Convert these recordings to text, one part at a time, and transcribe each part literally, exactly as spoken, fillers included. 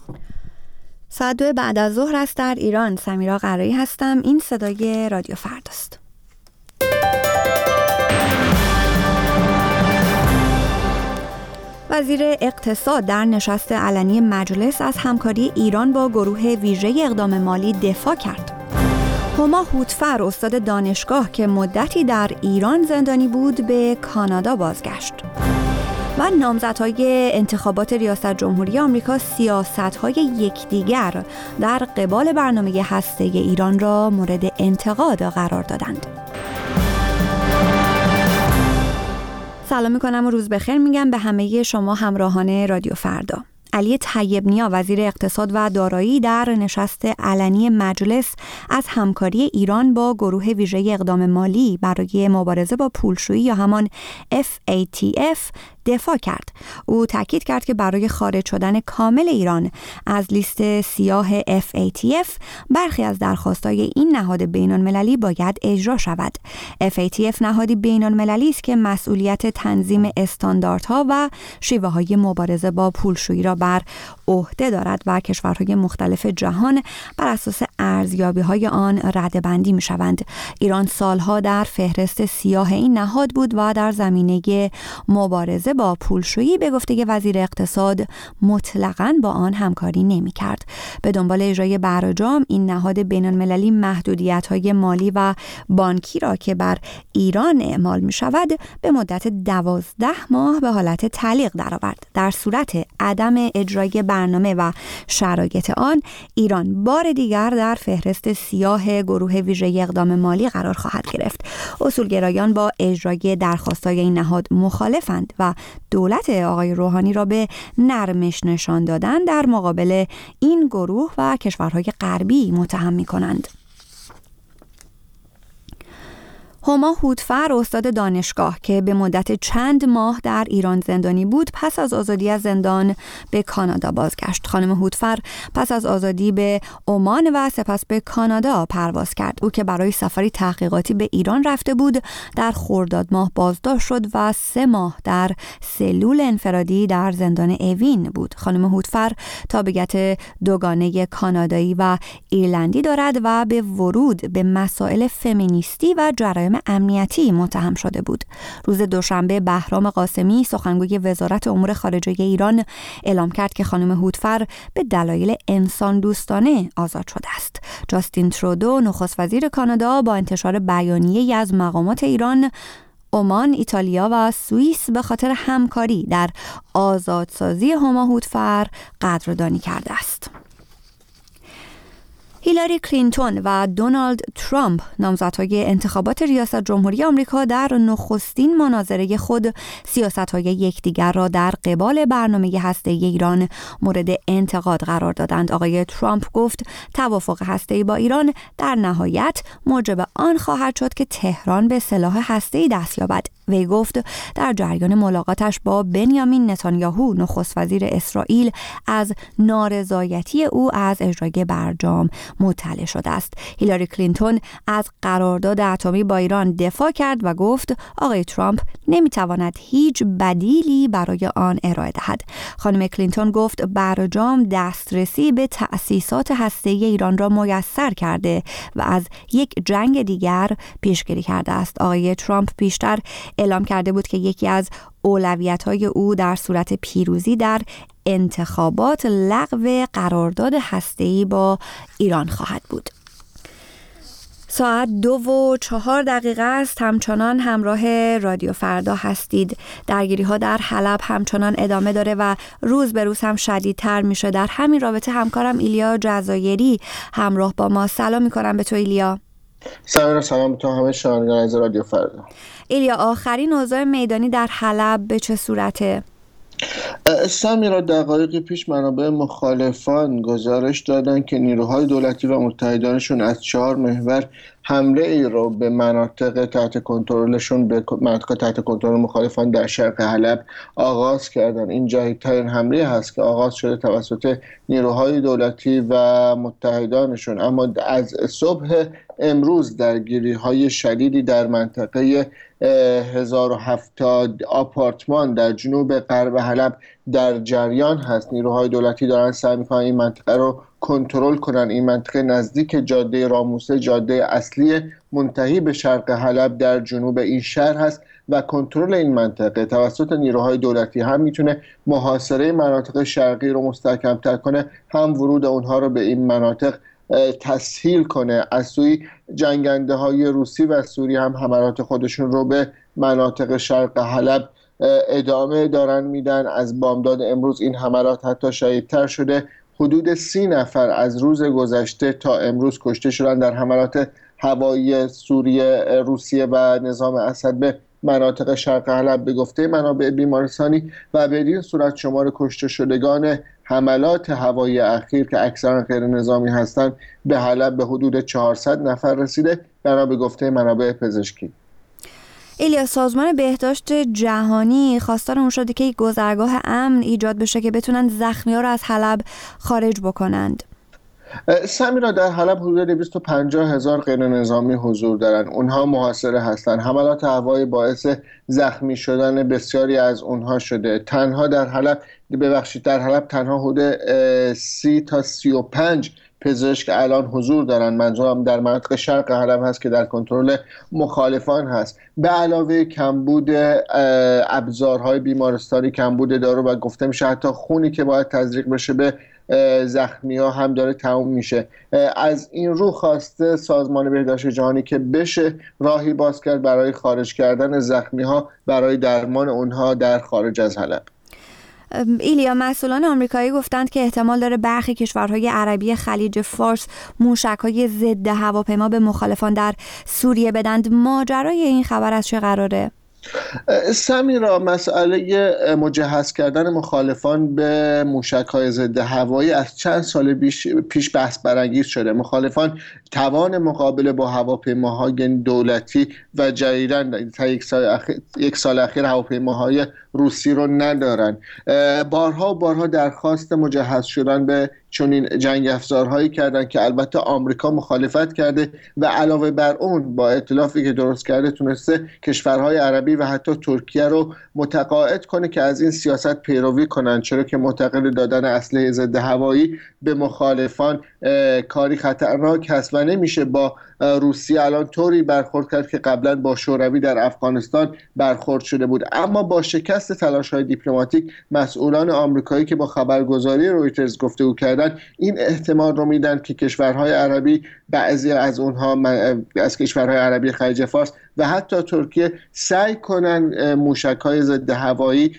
ساعت دو بعد از ظهر است در ایران. سمیرا قرایی هستم. این صدای رادیو فرداست. وزیر اقتصاد در نشست علنی مجلس از همکاری ایران با گروه ویژه اقدام مالی دفاع کرد. هما هوتفر، استاد دانشگاه که مدتی در ایران زندانی بود، به کانادا بازگشت. و نامزدهای انتخابات ریاست جمهوری آمریکا سیاست‌های یکدیگر در قبال برنامه هسته‌ای ایران را مورد انتقاد قرار دادند. سلام میکنم و روز بخیر میگم به همه شما همراهان رادیو فردا. علی طیب نیا، وزیر اقتصاد و دارایی، در نشست علنی مجلس از همکاری ایران با گروه ویژه اقدام مالی برای مبارزه با پولشویی یا همان اف ای تی اف دفاع کرد. او تاکید کرد که برای خارج شدن کامل ایران از لیست سیاه اف ای تی اف برخی از درخواست‌های این نهاد بین‌المللی باید اجرا شود. اف ای تی اف نهادی بین‌المللی است که مسئولیت تنظیم استانداردها و شیوه‌های مبارزه با پولشویی را بر عهده دارد و کشورهای مختلف جهان بر اساس ارزیابی‌های آن رده‌بندی می‌شوند. ایران سالها در فهرست سیاه این نهاد بود و در زمینه مبارزه با پولشویی به گفته وزیر اقتصاد مطلقاً با آن همکاری نمی‌کرد. به دنبال اجرای برجام این نهاد بین‌المللی محدودیت‌های مالی و بانکی را که بر ایران اعمال می‌شود به مدت دوازده ماه به حالت تعلیق درآورد. در صورت عدم اجرای برنامه و شرایط آن، ایران بار دیگر در فهرست سیاه گروه ویژه اقدام مالی قرار خواهد گرفت. اصولگرایان با اجرای درخواست‌های این نهاد مخالفند و دولت آقای روحانی را به نرمش نشان دادن در مقابل این گروه و کشورهای غربی متهم می‌کنند. هما هوتفر، استاد دانشگاه که به مدت چند ماه در ایران زندانی بود، پس از آزادی از زندان به کانادا بازگشت. خانم هوتفر پس از آزادی به عمان و سپس به کانادا پرواز کرد. او که برای سفری تحقیقاتی به ایران رفته بود، در خرداد ماه بازداشت شد و سه ماه در سلول انفرادی در زندان اوین بود. خانم هوتفر تابعیت دوگانه کانادایی و ایرلندی دارد و به ورود به مسائل فمینیستی و جرایم امنیتی متهم شده بود. روز دوشنبه بهرام قاسمی، سخنگوی وزارت امور خارجه ایران، اعلام کرد که خانم هوتفر به دلایل انسان دوستانه آزاد شده است. جاستین ترودو، نخست وزیر کانادا، با انتشار بیانیه‌ای از مقامات ایران، عمان، ایتالیا و سوئیس به خاطر همکاری در آزادسازی هما هوتفر قدردانی کرده است. هیلاری کلینتون و دونالد ترامپ، نامزدهای انتخابات ریاست جمهوری آمریکا، در نخستین مناظره خود سیاست‌های یکدیگر را در قبال برنامه هسته‌ای ایران مورد انتقاد قرار دادند. آقای ترامپ گفت توافق هسته‌ای با ایران در نهایت موجب آن خواهد شد که تهران به سلاح هسته‌ای دست یابد. وی گفت در جریان ملاقاتش با بنیامین نتانیاهو، نخست وزیر اسرائیل، از نارضایتی او از اجرای برجام مطلع شده است. هیلاری کلینتون از قرارداد اتمی با ایران دفاع کرد و گفت آقای ترامپ نمیتواند هیچ بدیلی برای آن ارائه دهد. خانم کلینتون گفت برجام دسترسی به تأسیسات هسته‌ای ایران را میسر کرده و از یک جنگ دیگر پیشگیری کرده است. آقای ترامپ پیشتر اعلام کرده بود که یکی از اولویت‌های او در صورت پیروزی در انتخابات لغو قرارداد هسته‌ای با ایران خواهد بود. ساعت دو و چهار دقیقه است. همچنان همراه رادیو فردا هستید. درگیری ها در حلب همچنان ادامه داره و روز به روز هم شدیدتر میشه. در همین رابطه همکارم ایلیا جزایری همراه با ما. سلام میکنم به تو ایلیا. سلام سلام تو همه شنوندگان از رادیو فردا. ایلیا، آخرین اوضاع میدانی در حلب به چه صورته؟ سمیرا، دقایقی پیش منابع مخالفان گزارش دادند که نیروهای دولتی و متحدانشون از چهار محور حمله ای رو به مناطق تحت کنترلشون به مناطق تحت کنترل مخالفان در شرق حلب آغاز کردن. این جدیدترین حمله هست که آغاز شده توسط نیروهای دولتی و متحدانشون، اما از صبح امروز درگیری‌های شدیدی در منطقه هزار و هفتاد آپارتمان در جنوب غرب حلب در جریان هست. نیروهای دولتی دارن سعی می‌کنن این منطقه رو کنترل کنن. این منطقه نزدیک جاده راموسه، جاده اصلی منتهی به شرق حلب در جنوب این شهر هست و کنترل این منطقه توسط نیروهای دولتی هم میتونه محاصره مناطق شرقی رو مستحکم‌تر کنه، هم ورود اونها رو به این مناطق تسهیل کنه. از سوی جنگنده های روسی و سوری هم حملات خودشون رو به مناطق شرق حلب ادامه دارن میدن. از بامداد امروز این حملات حتی شدیدتر شده. حدود سی نفر از روز گذشته تا امروز کشته شدن در حملات هوایی سوریه، روسیه و نظام اسد به مناطق شرق حلب به گفته منابع بیمارستانی و بدین صورت شمار کشته شدگان حملات هوایی اخیر که اکثرا غیر نظامی هستند به حلب به حدود چهارصد نفر رسیده بنا به گفته منابع پزشکی. ایلیا، سازمان بهداشت جهانی خواستار اون شده که یک گذرگاه امن ایجاد بشه که بتونن زخمی‌ها رو از حلب خارج بکنند. سمیرا، در حلب حدود دویست و پنجاه هزار غیر نظامی حضور دارن. اونها محاصره هستن. حملات هوایی باعث زخمی شدن بسیاری از اونها شده. تنها در حلب ببخشید در حلب تنها حدود سی تا سی و پنج پزشک الان حضور دارن. منظورم در مناطق شرق حلب هست که در کنترل مخالفان هست. به علاوه کمبود ابزارهای بیمارستانی، کمبود دارو و گفته میشه حتی خونی که باید تزریق بشه به زخمی ها هم داره تموم میشه. از این رو خواسته سازمان بهداشت جهانی که بشه راهی باز کرد برای خارج کردن زخمی ها، برای درمان اونها در خارج از حلب. ایلیا، مسئولان آمریکایی گفتند که احتمال داره برخی کشورهای عربی خلیج فارس موشک‌های ضد هواپیما به مخالفان در سوریه بدند. ماجرای این خبر از چه قراره؟ سمیرا، مسئله مجهز کردن مخالفان به موشک‌های ضد هوایی از چند سال پیش بحث برانگیز شده. مخالفان توان مقابله با هواپیماهای دولتی و جدیداً تا یک سال اخیر, یک سال اخیر هواپیماهای روسی رو ندارن. بارها و بارها درخواست مجهز شدن به چنین جنگ افزارهایی کردن که البته آمریکا مخالفت کرده و علاوه بر اون با ائتلافی که درست کرده تونسته کشورهای عربی و حتی ترکیه رو متقاعد کنه که از این سیاست پیروی کنن، چرا که معتقد دادن اسلحه ضد هوایی به مخالفان کاری خطرناک هست و نمیشه با روسیه الان طوری برخورد کرد که قبلا با شوروی در افغانستان برخورد شده بود. اما با شکست تلاش‌های دیپلماتیک مسئولان آمریکایی که با خبرگزاری رویترز گفتگو کردن این احتمال رو میدن که کشورهای عربی، بعضی از اونها از کشورهای عربی خلیج فارس و حتی ترکیه سعی کنن موشک‌های ضد هوایی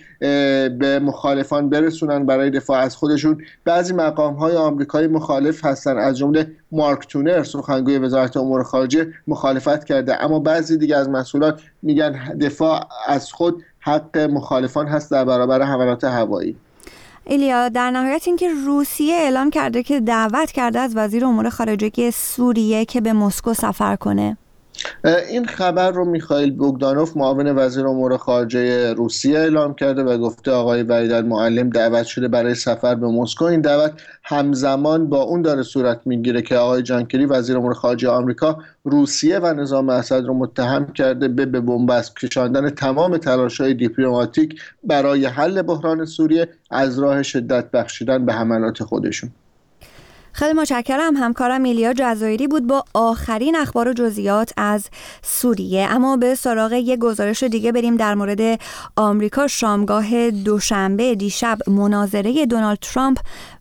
به مخالفان برسونن برای دفاع از خودشون. بعضی مقام‌های آمریکایی مخالف هستن، از جمله مارک تونر سخنگوی وزارت امور خارجه مخالفت کرده، اما بعضی دیگه از مسئولان میگن دفاع از خود حق مخالفان هست در برابر حملات هوایی. ایلیا، در نهایت اینکه روسیه اعلام کرده که دعوت کرده از وزیر امور خارجه سوریه که به مسکو سفر کنه. این خبر رو میخائیل بوگدانوف معاون وزیر امور خارجه روسیه اعلام کرده و گفته آقای وحید المعلم دعوت شده برای سفر به مسکو. این دعوت همزمان با اون داره صورت میگیره که آقای جان کری وزیر امور خارجه آمریکا روسیه و نظام اسد رو متهم کرده به به بنبست کشاندن تمام تلاش‌های دیپلماتیک برای حل بحران سوریه از راه شدت بخشیدن به حملات خودشون. خیلی متشکرم. همکارم ایلیا جزایری بود با آخرین اخبار و جزئیات از سوریه. اما به سراغ یک گزارش دیگه بریم در مورد آمریکا. شامگاه دوشنبه دیشب مناظره دونالد ترامپ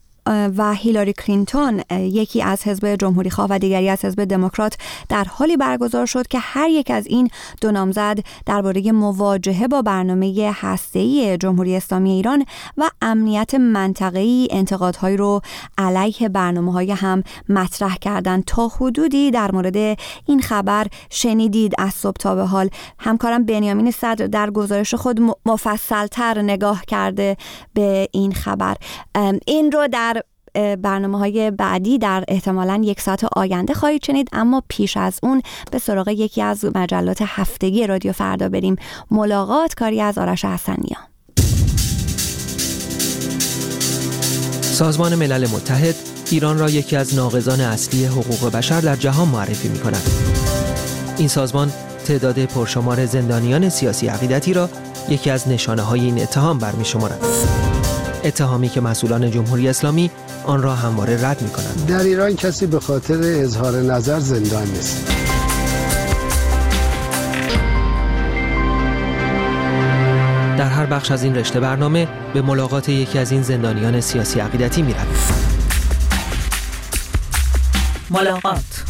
و هیلاری کلینتون، یکی از حزب جمهوری خواه و دیگری از حزب دموکرات، در حالی برگزار شد که هر یک از این دو نامزد درباره مواجهه با برنامه هسته‌ای جمهوری اسلامی ایران و امنیت منطقه‌ای انتقادهایی رو علیه برنامه‌های هم مطرح کردند. تا حدودی در مورد این خبر شنیدید از صبح تا به حال. همکارم بنیامین صدر در گزارش خود مفصل‌تر نگاه کرده به این خبر. این رو در برنامه‌های بعدی در احتمالاً یک ساعت آینده خواهید شنید، اما پیش از اون به سراغ یکی از مجلات هفتگی رادیو فردا بریم. ملاقات، کاری از آرش حسنیان. سازمان ملل متحد ایران را یکی از ناقضان اصلی حقوق بشر در جهان معرفی می‌کند. این سازمان تعداد پرشمار زندانیان سیاسی عقیدتی را یکی از نشانه‌های این اتهام برمی‌شمارد. اتهامی که مسئولان جمهوری اسلامی آن را همواره رد می‌کنند. در ایران کسی به خاطر اظهار نظر زندان نیست. در هر بخش از این رشته برنامه به ملاقات یکی از این زندانیان سیاسی عقیدتی می‌رویم. ملاقات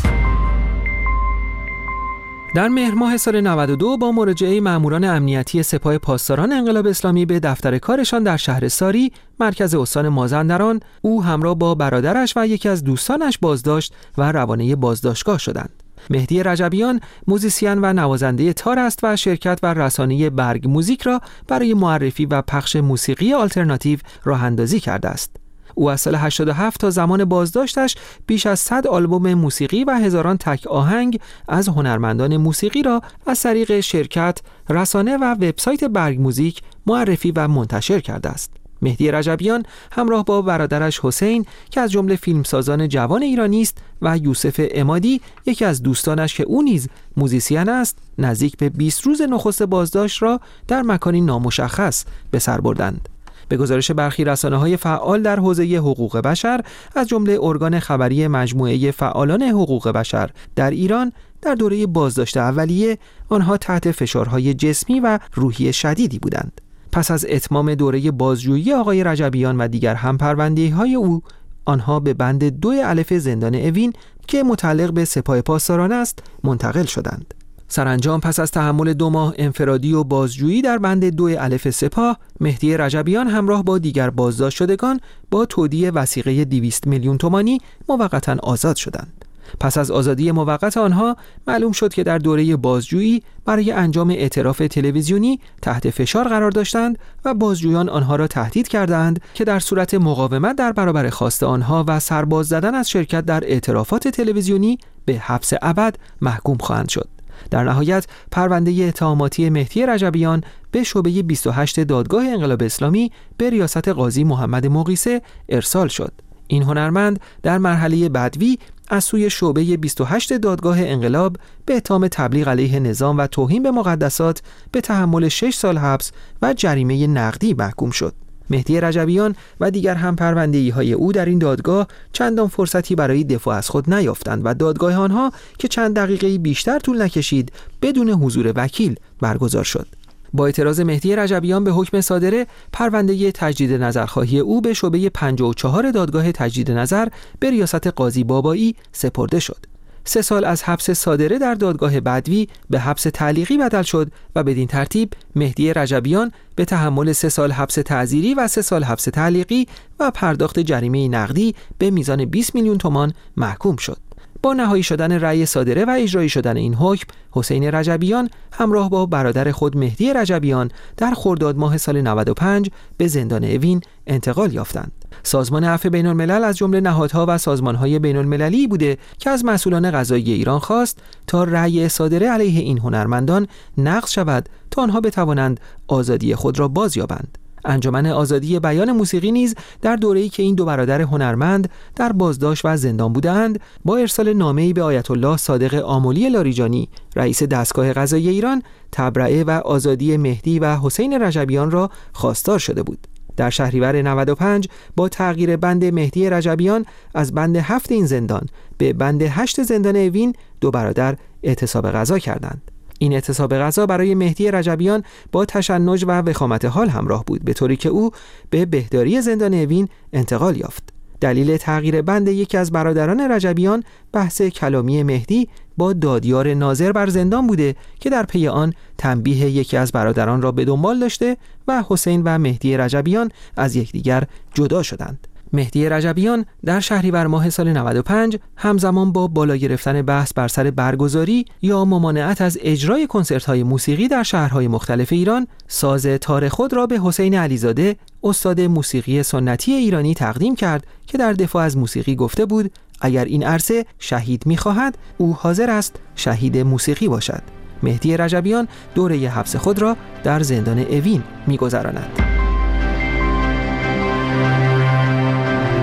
در مهر ماه سال نود و دو با مراجعه ماموران امنیتی سپاه پاسداران انقلاب اسلامی به دفتر کارشان در شهر ساری، مرکز استان مازندران، او همراه با برادرش و یکی از دوستانش بازداشت و روانه بازداشتگاه شدند. مهدی رجبیان موزیسین و نوازنده تار است و شرکت و رسانه برگ موزیک را برای معرفی و پخش موسیقی آلترناتیو راه اندازی کرده است. او از سال هشتاد و هفت تا زمان بازداشتش بیش از صد آلبوم موسیقی و هزاران تک آهنگ از هنرمندان موسیقی را از طریق شرکت، رسانه و وبسایت برگ موزیک معرفی و منتشر کرده است. مهدی رجبیان همراه با برادرش حسین که از جمله فیلمسازان جوان ایرانی است و یوسف عمادی یکی از دوستانش که او نیز موزیسین است، نزدیک به بیست روز نخست بازداشت را در مکانی نامشخص به سر بردند. به گزارش برخی رسانه‌های فعال در حوزه حقوق بشر از جمله ارگان خبری مجموعه فعالان حقوق بشر در ایران، در دوره بازداشت اولیه آنها تحت فشارهای جسمی و روحی شدیدی بودند. پس از اتمام دوره بازجویی آقای رجبیان و دیگر همپرونده‌های او، آنها به بند دو الف زندان اوین که متعلق به سپاه پاسداران است منتقل شدند. سرانجام پس از تحمل دو ماه انفرادی و بازجویی در بند دو الف سپاه، مهدی رجبیان همراه با دیگر بازداشت شدگان با تودیع وثیقه دویست میلیون تومانی موقتا آزاد شدند. پس از آزادی موقت آنها معلوم شد که در دوره بازجویی برای انجام اعتراف تلویزیونی تحت فشار قرار داشتند و بازجویان آنها را تهدید کردند که در صورت مقاومت در برابر خواست آنها و سرباز زدن از شرکت در اعترافات تلویزیونی به حبس ابد محکوم خواهند شد. در نهایت پرونده اتهاماتی مهدی رجبیان به شعبه بیست و هشت دادگاه انقلاب اسلامی به ریاست قاضی محمد مقیسه ارسال شد. این هنرمند در مرحله بدوی از سوی شعبه بیست و هشت دادگاه انقلاب به اتهام تبلیغ علیه نظام و توهین به مقدسات به تحمل شش سال حبس و جریمه نقدی محکوم شد. مهدی رجبیان و دیگر همپرونده‌ای‌های او در این دادگاه چندان فرصتی برای دفاع از خود نیافتند و دادگاه آنها که چند دقیقه بیشتر طول نکشید بدون حضور وکیل برگزار شد. با اعتراض مهدی رجبیان به حکم صادره، پرونده تجدید نظرخواهی او به شعبه پنجاه و چهار دادگاه تجدید نظر به ریاست قاضی بابایی سپرده شد. سه سال از حبس صادره در دادگاه بدوی به حبس تعلیقی بدل شد و بدین ترتیب مهدی رجبیان به تحمل سه سال حبس تعزیری و سه سال حبس تعلیقی و پرداخت جریمه نقدی به میزان بیست میلیون تومان محکوم شد. با نهایی شدن رأی صادره و اجرایی شدن این حکم، حسین رجبیان همراه با برادر خود مهدی رجبیان در خرداد ماه سال نود و پنج به زندان اوین انتقال یافتند. سازمان عفو بین الملل از جمله نهادها و سازمانهای بین المللی بوده که از مسئولان قضایی ایران خواست تا رأی صادره علیه این هنرمندان نقض شود تا آنها بتوانند آزادی خود را بازیابند. انجمن آزادی بیان موسیقی نیز در دوره‌ای که این دو برادر هنرمند در بازداشت و زندان بودند، با ارسال نامه‌ای به آیت الله صادق آملی لاریجانی، رئیس دستگاه قضایی ایران، تبرئه و آزادی مهدی و حسین رجبیان را خواستار شده بود. در شهریور نود و پنج با تغییر بند مهدی رجبیان از بند هفت این زندان به بند هشت زندان اوین، دو برادر اعتصاب غذا کردند. این اعتصاب غذا برای مهدی رجبیان با تشنج و وخامت حال همراه بود، به طوری که او به بهداری زندان اوین انتقال یافت. دلیل تغییر بند یکی از برادران رجبیان بحث کلامی مهدی با دادیار ناظر بر زندان بوده که در پی آن تنبیه یکی از برادران را به دنبال داشته و حسین و مهدی رجبیان از یکدیگر جدا شدند. مهدی رجبیان در شهریور ماه سال نود و پنج همزمان با بالا گرفتن بحث بر سر برگزاری یا ممانعت از اجرای کنسرت‌های موسیقی در شهرهای مختلف ایران، ساز تار خود را به حسین علیزاده، استاد موسیقی سنتی ایرانی تقدیم کرد که در دفاع از موسیقی گفته بود اگر این عرصه شهید می‌خواهد، او حاضر است شهید موسیقی باشد. مهدی رجبیان دوره حبس خود را در زندان اوین می‌گذراند.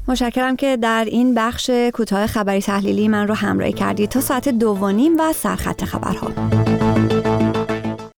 متشکرم که در این بخش کوتاه خبری تحلیلی من رو همراهی کردید تا ساعت دو و نیم و سرخط خبرها.